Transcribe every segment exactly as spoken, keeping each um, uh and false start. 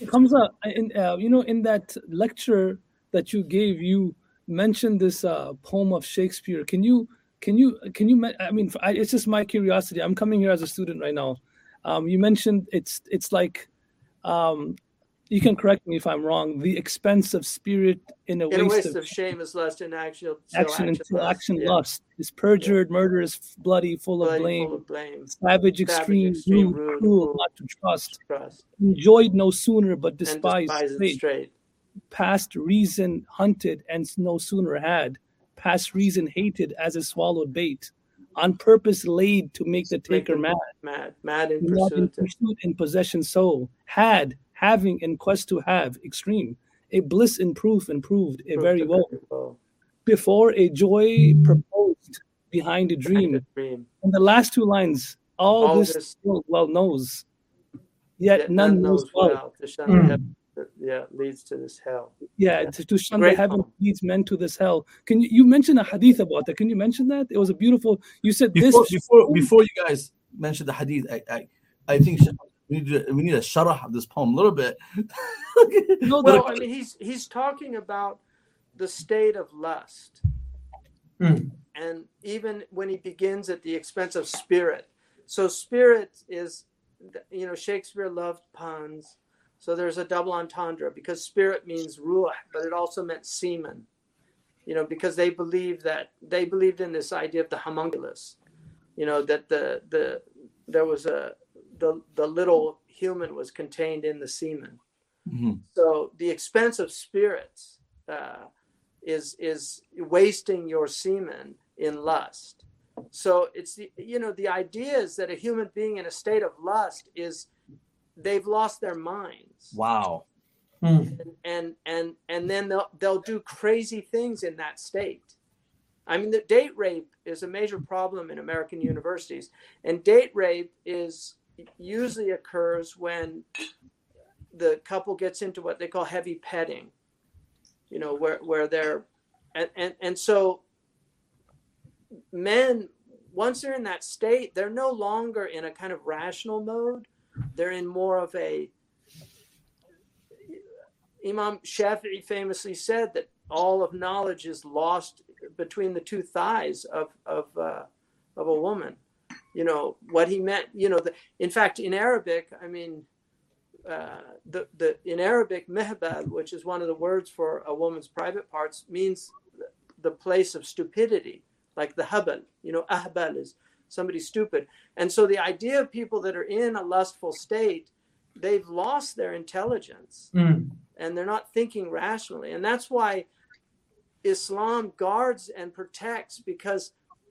Hamza, in, uh, you know, in that lecture that you gave, you mentioned this uh, poem of Shakespeare. Can you, can you, can you? me- I mean, I, it's just my curiosity. I'm coming here as a student right now. Um, you mentioned it's it's like, um, you can correct me if I'm wrong. The expense of spirit in a In a waste waste of of shame is lust, and action till action action until lust. action Yeah, lust is yeah. perjured, murderous, bloody, full of Bloody, full blame, of blame. savage, Savage, extreme, extreme, rude, rude, cruel, cruel, not to trust, trust, enjoyed no sooner but and despised despise it straight, straight. past reason hunted and no sooner had, past reason hated as a swallowed bait, on purpose laid to make the Make taker the mad, mad, mad in not in pursuit. pursuit in possession so, had, having in quest to have, extreme, a bliss in proof and proved a Proof very to woe, very well. before a joy proposed behind a Behind a dream. dream. And the last two lines, all All this this, the world well knows, yet yet none none knows knows well. well. To shun the heaven, Mm. that, yeah, leads to this hell. Yeah, Yeah, to, to a shun the great heaven poem. leads men to this hell. Can you, you mention a hadith about that? Can you mention that? It was a beautiful. You said this. Before before before you guys mention the hadith, I I, I think we need to, we need a sharah of this poem a little bit. No, Well, the, I mean, he's he's talking about the state of lust, Mm. and even when he begins at the expense of spirit. So spirit is, you know, Shakespeare loved puns. So there's a double entendre because spirit means ruh, but it also meant semen. You know, because they believed that they believed in this idea of the homunculus. You know, that the the there was a the the little human was contained in the semen. Mhm. So the expense of spirits uh, is is wasting your semen in lust. So it's the, you know, the idea is that a human being in a state of lust is they've lost their minds. Wow. And and and, and then they'll they'll do crazy things in that state. I mean, the date rape is a major problem in American universities, and date rape is usually occurs when the couple gets into what they call heavy petting, you know, where where they're and and, and so men, once they're in that state, they're no longer in a kind of rational mode. They're in more of a, Imam Shafi'i famously said that all of knowledge is lost between the two thighs of of uh, of a woman. You know what he meant. You know, the, in fact, in Arabic, I mean, uh, the the in Arabic, mehbal, which is one of the words for a woman's private parts, means the place of stupidity, like the habal. You know, ahbal is somebody stupid, and so the idea of people that are in a lustful state, they've lost their intelligence. Mm. And they're not thinking rationally. And that's why Islam guards and protects, because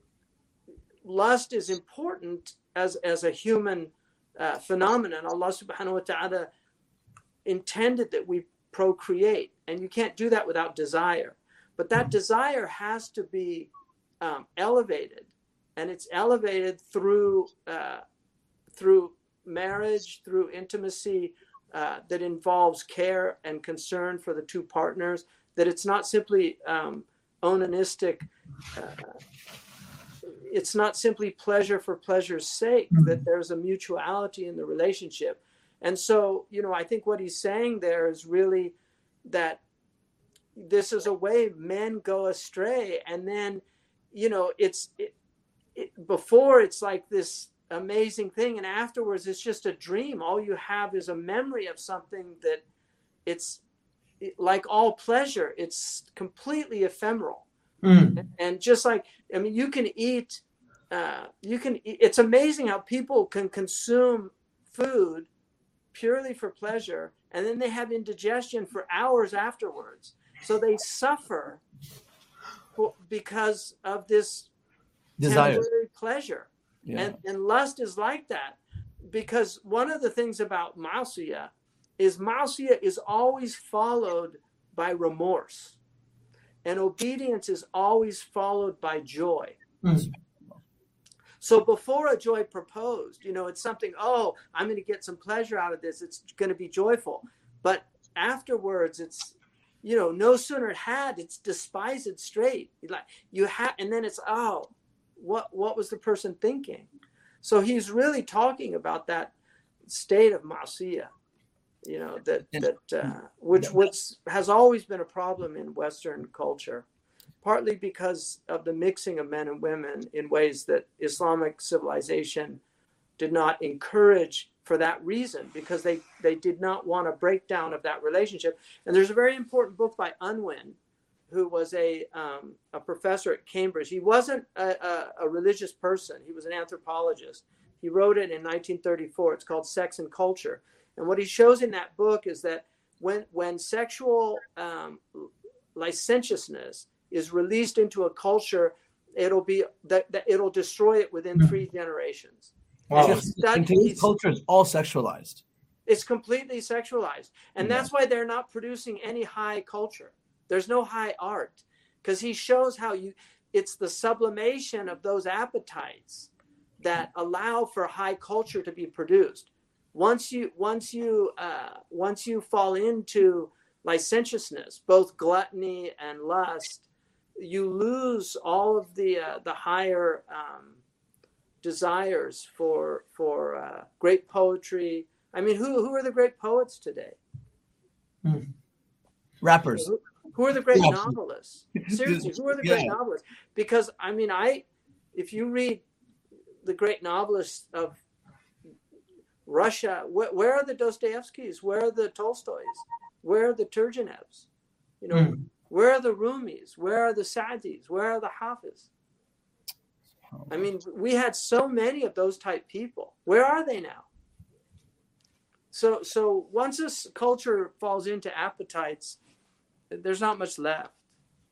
lust is important as, as a human uh, phenomenon. Allah subhanahu wa ta'ala intended that we procreate, and you can't do that without desire. But that desire has to be um, elevated, and it's elevated through uh, through marriage, through intimacy, Uh, that involves care and concern for the two partners, that it's not simply um, onanistic, uh, it's not simply pleasure for pleasure's sake, mm-hmm. that there's a mutuality in the relationship. And so, you know, I think what he's saying there is really that this is a way men go astray. And then, you know, it's it, it, before it's like this amazing thing, and afterwards it's just a dream. All you have is a memory of something that it's it, like all pleasure, it's completely ephemeral. Mm. and, and just like, I mean, you can eat uh, you can eat, it's amazing how people can consume food purely for pleasure, and then they have indigestion for hours afterwards, so they suffer for, because of this desire, temporary pleasure. Yeah. And, and lust is like that, because one of the things about ma'asiyah is ma'asiyah is always followed by remorse, and obedience is always followed by joy. Mm. So before a joy proposed, you know, it's something, oh, I'm going to get some pleasure out of this, it's going to be joyful. But afterwards, it's, you know, no sooner had, it's despised straight. Like you have, and then it's, oh, What what was the person thinking? So he's really talking about that state of ma'asiyah. you know, that, that uh, which, which has always been a problem in Western culture, partly because of the mixing of men and women in ways that Islamic civilization did not encourage for that reason, because they, they did not want a breakdown of that relationship. And there's a very important book by Unwin, who was a, um, a professor at Cambridge. He wasn't a, a, a religious person. He was an anthropologist. He wrote it in nineteen thirty-four. It's called Sex and Culture. And what he shows in that book is that when, when sexual um, licentiousness is released into a culture, it'll be that, that it'll destroy it within three generations. Wow. And today's culture is all sexualized. It's completely sexualized. And yeah. that's why they're not producing any high culture. There's no high art, because he shows how you, it's the sublimation of those appetites that allow for high culture to be produced. Once you, once you, uh, once you fall into licentiousness, both gluttony and lust, you lose all of the uh, the higher um, desires for for uh, great poetry. I mean, who who are the great poets today? Hmm. Rappers. Who, who are the great yeah. novelists? Seriously, who are the great yeah. novelists? Because I mean, I if you read the great novelists of Russia, wh- where are the Dostoevskys? Where are the Tolstoys? Where are the Turgenevs? You know, mm. where are the Rumis? Where are the Sadis? Where are the Hafiz? I mean, we had so many of those type people. Where are they now? So, so once this culture falls into appetites, there's not much left.